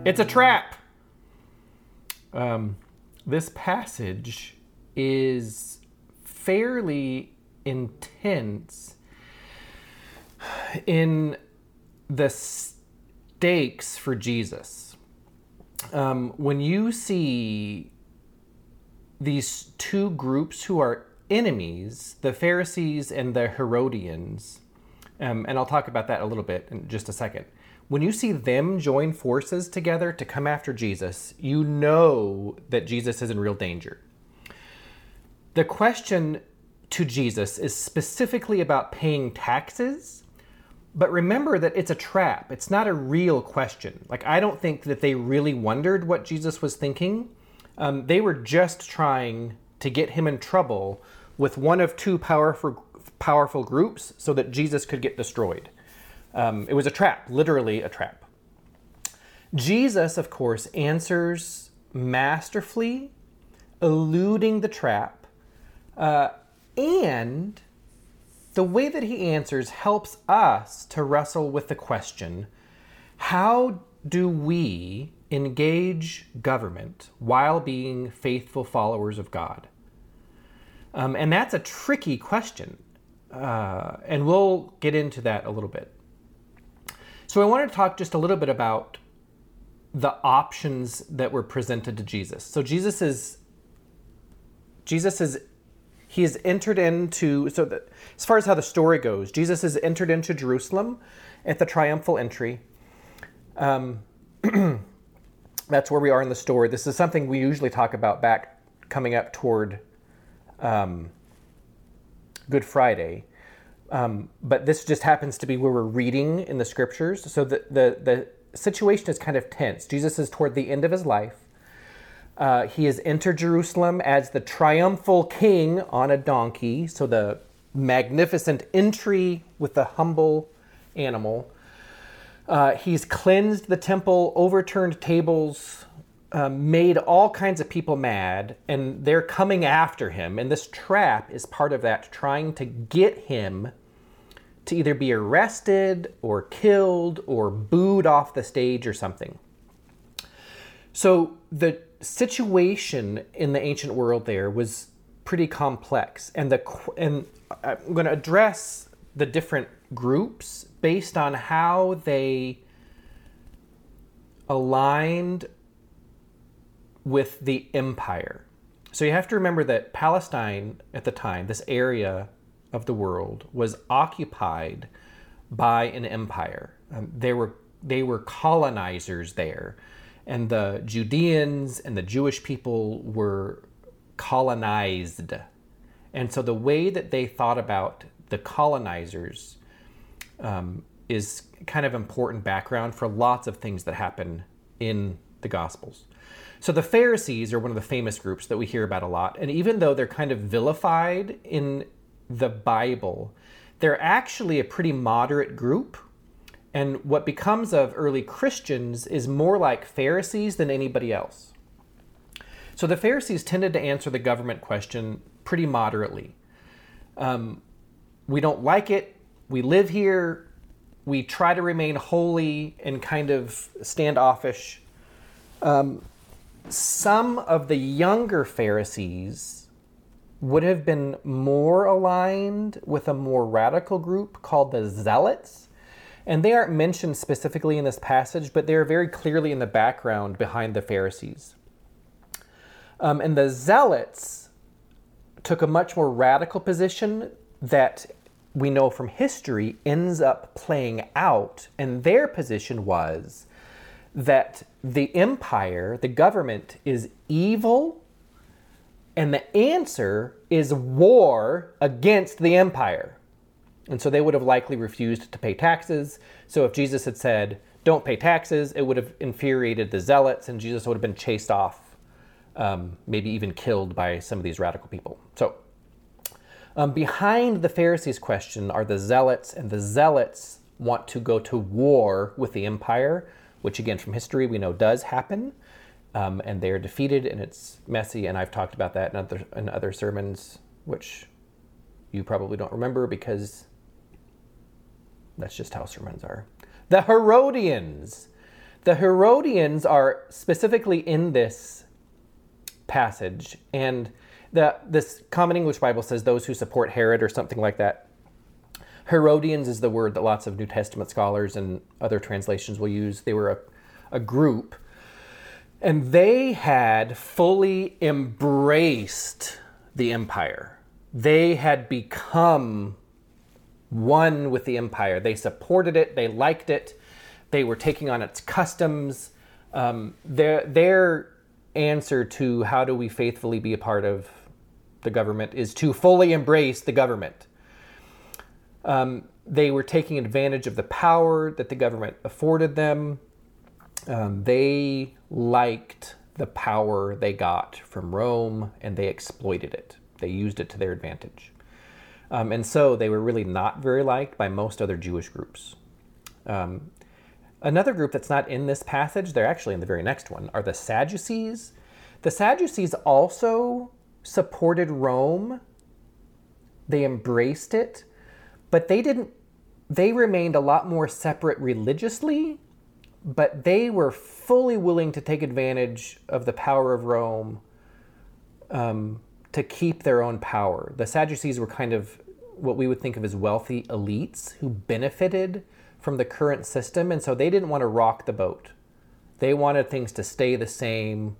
It's a trap. This passage is fairly intense in the stakes for Jesus. When you see these two groups who are enemies, the Pharisees and the Herodians, and I'll talk about that a little bit in just a second. When you see them join forces together to come after Jesus, you know that Jesus is in real danger. The question to Jesus is specifically about paying taxes, but remember that it's a trap. It's not a real question. Like, I don't think that they really wondered what Jesus was thinking. They were just trying to get him in trouble with one of two powerful groups so that Jesus could get destroyed. It was a trap, literally a trap. Jesus, of course, answers masterfully, eluding the trap, and the way that he answers helps us to wrestle with the question, how do we engage government while being faithful followers of God? And that's a tricky question, and we'll get into that a little bit. So I wanted to talk just a little bit about the options that were presented to Jesus. So he has entered into, as far as how the story goes, Jesus has entered into Jerusalem at the triumphal entry. That's where we are in the story. This is something we usually talk about coming up toward Good Friday. But this just happens to be where we're reading in the scriptures. So the situation is kind of tense. Jesus is toward the end of his life. He has entered Jerusalem as the triumphal king on a donkey. So the magnificent entry with the humble animal. He's cleansed the temple, overturned tables, made all kinds of people mad, and they're coming after him. And this trap is part of that, trying to get him to either be arrested or killed or booed off the stage or something. So the situation in the ancient world there was pretty complex. And I'm going to address the different groups based on how they aligned with the empire. So you have to remember that Palestine at the time, this area of the world, was occupied by an empire. They were colonizers there, and the Judeans and the Jewish people were colonized. And so the way that they thought about the colonizers is kind of important background for lots of things that happen in the Gospels. So the Pharisees are one of the famous groups that we hear about a lot. And even though they're kind of vilified in the Bible, they're actually a pretty moderate group. And what becomes of early Christians is more like Pharisees than anybody else. So the Pharisees tended to answer the government question pretty moderately. We don't like it. We live here. We try to remain holy and kind of standoffish. Some of the younger Pharisees would have been more aligned with a more radical group called the Zealots. And they aren't mentioned specifically in this passage, but they're very clearly in the background behind the Pharisees. And the Zealots took a much more radical position that we know from history ends up playing out. And their position was that the empire, the government, is evil, and the answer is war against the empire. And so they would have likely refused to pay taxes. So if Jesus had said, don't pay taxes, it would have infuriated the Zealots, and Jesus would have been chased off, maybe even killed by some of these radical people. So behind the Pharisees' question are the Zealots, and the Zealots want to go to war with the empire, which again from history we know does happen. And they are defeated, and it's messy, and I've talked about that in other sermons, which you probably don't remember because that's just how sermons are. The Herodians. The Herodians are specifically in this passage, and this Common English Bible says those who support Herod or something like that. Herodians is the word that lots of New Testament scholars and other translations will use. They were a group, and they had fully embraced the empire. They had become one with the empire. They supported it. They liked it. They were taking on its customs. Their answer to how do we faithfully be a part of the government is to fully embrace the government. They were taking advantage of the power that the government afforded them. They liked the power they got from Rome, and they exploited it. They used it to their advantage. And so they were really not very liked by most other Jewish groups. Another group that's not in this passage, they're actually in the very next one, are the Sadducees. The Sadducees also supported Rome. They embraced it, but they remained a lot more separate religiously, but they were fully willing to take advantage of the power of Rome to keep their own power. The Sadducees were kind of what we would think of as wealthy elites who benefited from the current system, and so they didn't want to rock the boat. They wanted things to stay the same.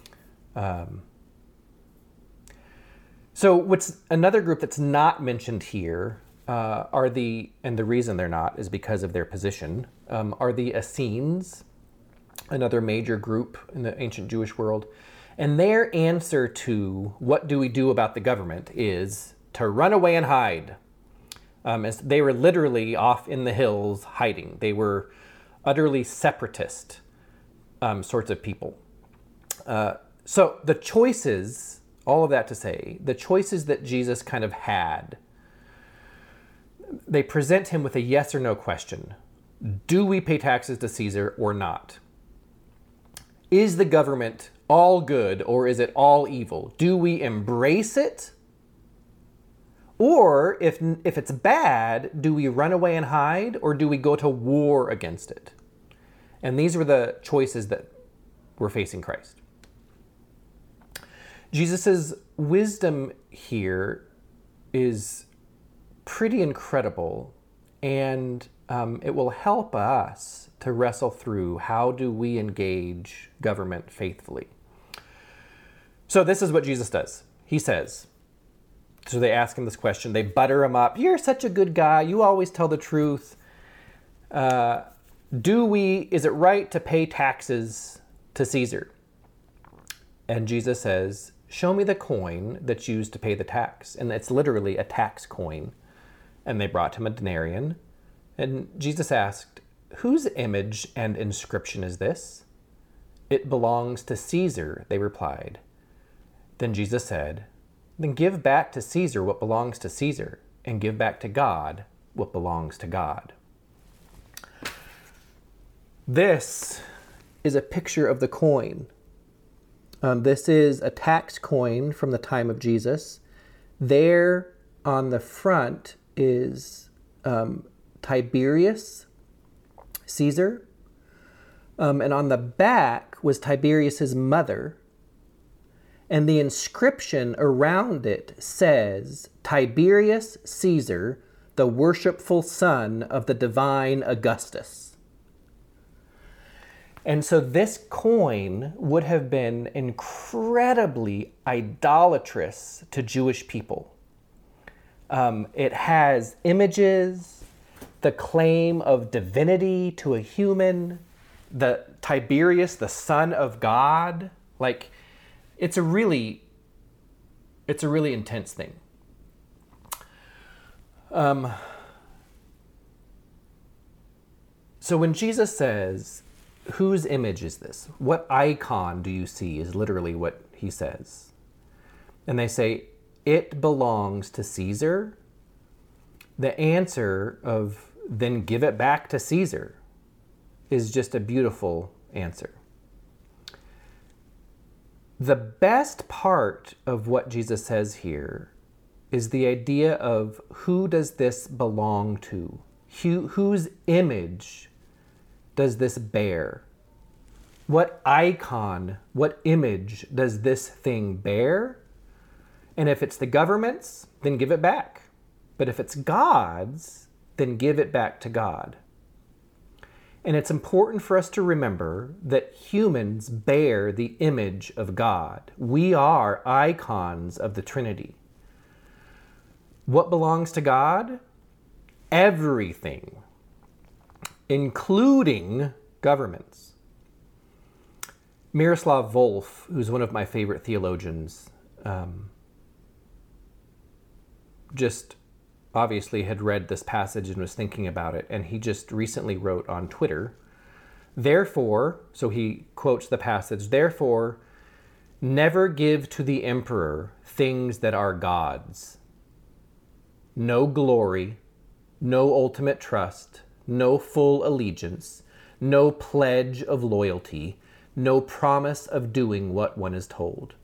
So what's another group that's not mentioned here and the reason they're not is because of their position, are the Essenes, another major group in the ancient Jewish world. And their answer to what do we do about the government is to run away and hide. As they were literally off in the hills hiding. They were utterly separatist sorts of people. So the choices, all of that to say, the choices that Jesus kind of had, they present him with a yes or no question. Do we pay taxes to Caesar or not? Is the government all good or is it all evil? Do we embrace it? Or if it's bad, do we run away and hide or do we go to war against it? And these were the choices that were facing Christ. Jesus's wisdom here is pretty incredible, and it will help us to wrestle through how do we engage government faithfully. So this is what Jesus does. He says, so they ask him this question, they butter him up. You're such a good guy. You always tell the truth. Is it right to pay taxes to Caesar? And Jesus says, show me the coin that's used to pay the tax. And it's literally a tax coin. And they brought him a denarian. And Jesus asked, whose image and inscription is this? It belongs to Caesar, they replied. Then Jesus said, then give back to Caesar what belongs to Caesar, and give back to God what belongs to God. This is a picture of the coin. This is a tax coin from the time of Jesus. There on the front is Tiberius Caesar, and on the back was Tiberius's mother. And the inscription around it says, Tiberius Caesar, the worshipful son of the divine Augustus. And so this coin would have been incredibly idolatrous to Jewish people. It has images, the claim of divinity to a human, the Tiberius, the son of God, like, it's a really intense thing. So when Jesus says, whose image is this? What icon do you see is literally what he says. And they say, it belongs to Caesar. The answer of then give it back to Caesar is just a beautiful answer. The best part of what Jesus says here is the idea of who does this belong to? Whose image does this bear? What icon, what image does this thing bear? And if it's the government's, then give it back. But if it's God's, then give it back to God. And it's important for us to remember that humans bear the image of God. We are icons of the Trinity. What belongs to God? Everything, including governments. Miroslav Volf, who's one of my favorite theologians, just obviously had read this passage and was thinking about it, and he just recently wrote on Twitter, therefore, so he quotes the passage, therefore, never give to the emperor things that are God's. No glory, no ultimate trust, no full allegiance, no pledge of loyalty, no promise of doing what one is told.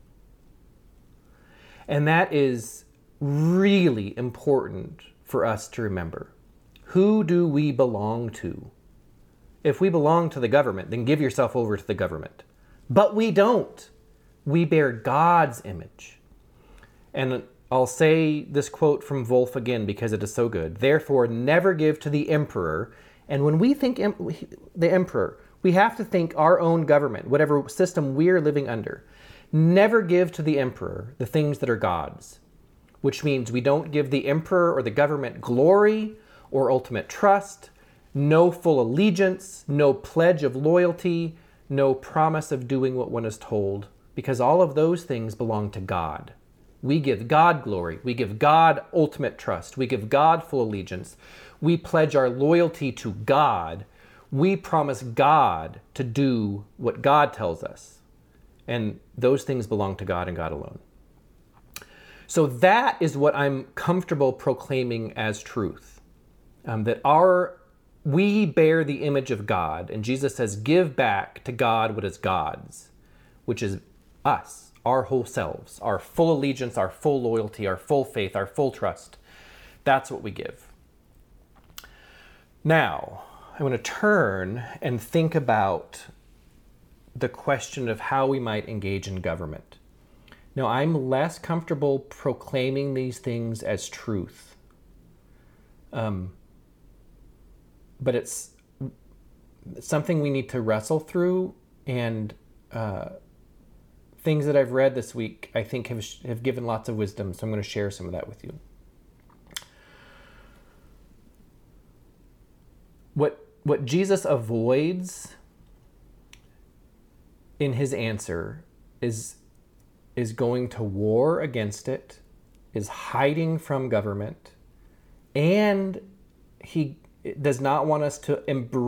And that is really important for us to remember. Who do we belong to? If we belong to the government, then give yourself over to the government. But we don't. We bear God's image. And I'll say this quote from Volf again because it is so good. Therefore, never give to the emperor. And when we think the emperor, we have to think our own government, whatever system we're living under. Never give to the emperor the things that are God's, which means we don't give the emperor or the government glory or ultimate trust, no full allegiance, no pledge of loyalty, no promise of doing what one is told, because all of those things belong to God. We give God glory. We give God ultimate trust. We give God full allegiance. We pledge our loyalty to God. We promise God to do what God tells us. And those things belong to God and God alone. So that is what I'm comfortable proclaiming as truth. That we bear the image of God. And Jesus says, give back to God what is God's, which is us. Our whole selves, our full allegiance, our full loyalty, our full faith, our full trust. That's what we give. Now, I want to turn and think about the question of how we might engage in government. Now, I'm less comfortable proclaiming these things as truth. But it's something we need to wrestle through, and things that I've read this week, I think have given lots of wisdom, so I'm going to share some of that with you. What Jesus avoids in his answer is going to war against it, is hiding from government, and he does not want us to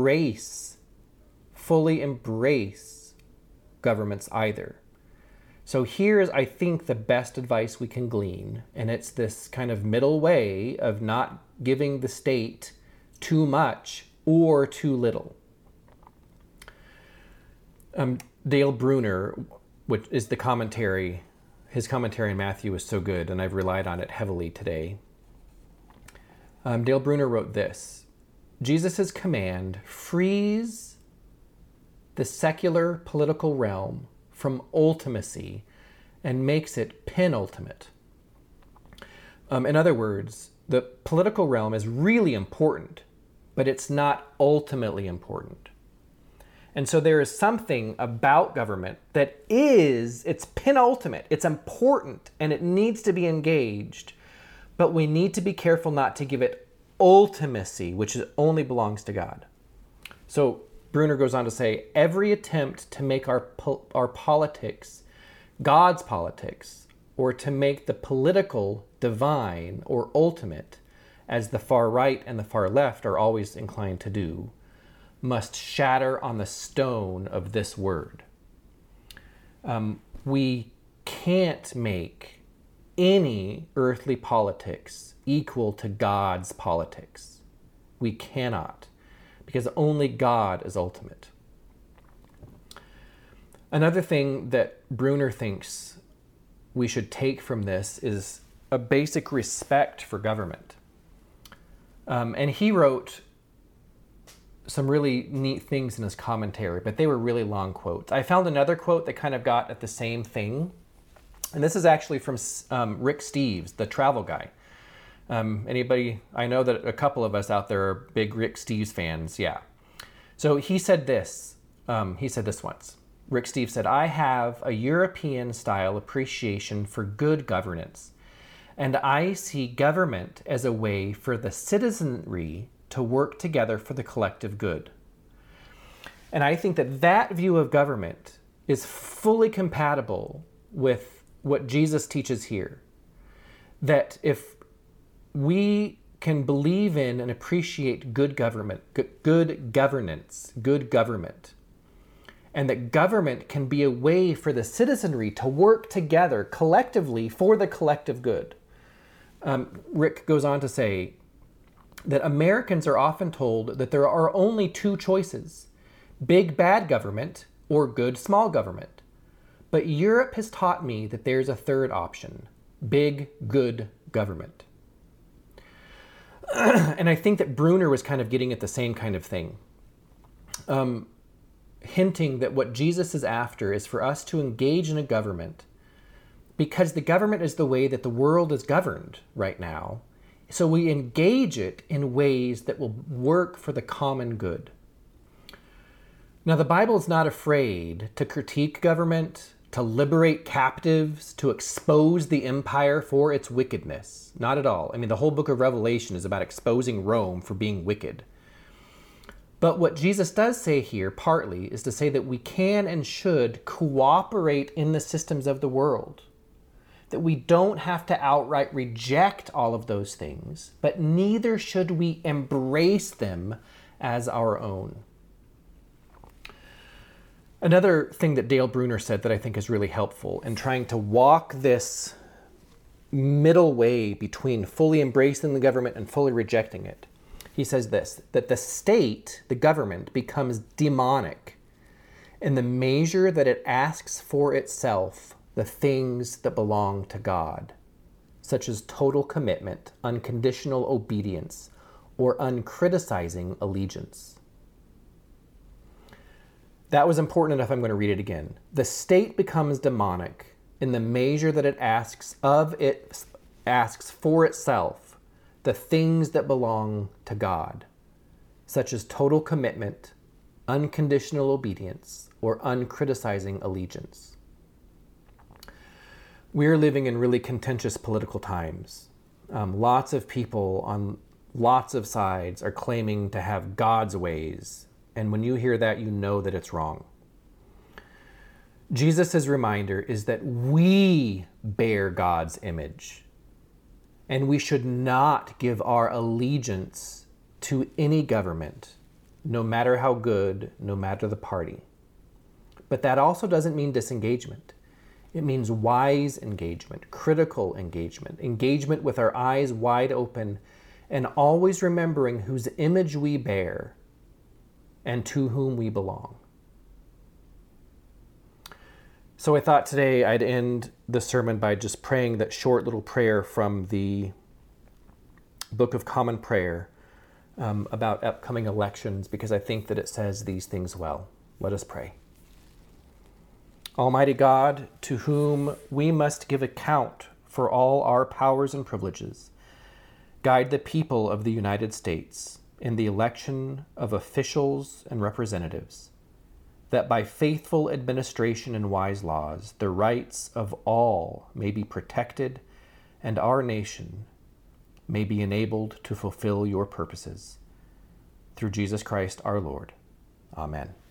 fully embrace governments either. So here's, I think, the best advice we can glean, and it's this kind of middle way of not giving the state too much or too little. Dale Bruner, which is the commentary, his commentary in Matthew is so good, and I've relied on it heavily today. Dale Bruner wrote this: Jesus' command frees the secular political realm from ultimacy and makes it penultimate. In other words, the political realm is really important, but it's not ultimately important. And so there is something about government that it's penultimate, it's important, and it needs to be engaged, but we need to be careful not to give it ultimacy, which only belongs to God. So Bruner goes on to say, every attempt to make our politics God's politics, or to make the political divine or ultimate, as the far right and the far left are always inclined to do, must shatter on the stone of this word. We can't make any earthly politics equal to God's politics. We cannot, because only God is ultimate. Another thing that Bruner thinks we should take from this is a basic respect for government. And he wrote, some really neat things in his commentary, but they were really long quotes. I found another quote that kind of got at the same thing, and this is actually from Rick Steves, the travel guy. Anybody? I know that a couple of us out there are big Rick Steves fans. Yeah. So he said this. He said this once. Rick Steves said, "I have a European-style appreciation for good governance, and I see government as a way for the citizenry to work together for the collective good." And I think that that view of government is fully compatible with what Jesus teaches here. That if we can believe in and appreciate good government, good governance, good government, and that government can be a way for the citizenry to work together collectively for the collective good. Rick goes on to say that Americans are often told that there are only two choices: big bad government or good small government. But Europe has taught me that there's a third option: big good government. And I think that Bruner was kind of getting at the same kind of thing, hinting that what Jesus is after is for us to engage in a government because the government is the way that the world is governed right now. So we engage it in ways that will work for the common good. Now, the Bible is not afraid to critique government, to liberate captives, to expose the empire for its wickedness. Not at all. I mean, the whole book of Revelation is about exposing Rome for being wicked. But what Jesus does say here, partly, is to say that we can and should cooperate in the systems of the world. That we don't have to outright reject all of those things, but neither should we embrace them as our own. Another thing that Dale Bruner said that I think is really helpful in trying to walk this middle way between fully embracing the government and fully rejecting it. He says this, that the state, the government, becomes demonic in the measure that it asks for itself the things that belong to God, such as total commitment, unconditional obedience, or uncriticizing allegiance. That was important enough, I'm going to read it again. The state becomes demonic in the measure that it asks for itself the things that belong to God, such as total commitment, unconditional obedience, or uncriticizing allegiance. We're living in really contentious political times. Lots of people on lots of sides are claiming to have God's ways. And when you hear that, you know that it's wrong. Jesus' reminder is that we bear God's image, and we should not give our allegiance to any government, no matter how good, no matter the party. But that also doesn't mean disengagement. It means wise engagement, critical engagement, engagement with our eyes wide open, and always remembering whose image we bear and to whom we belong. So I thought today I'd end the sermon by just praying that short little prayer from the Book of Common Prayer about upcoming elections, because I think that it says these things well. Let us pray. Almighty God, to whom we must give account for all our powers and privileges, guide the people of the United States in the election of officials and representatives, that by faithful administration and wise laws, the rights of all may be protected and our nation may be enabled to fulfill your purposes. Through Jesus Christ our Lord. Amen.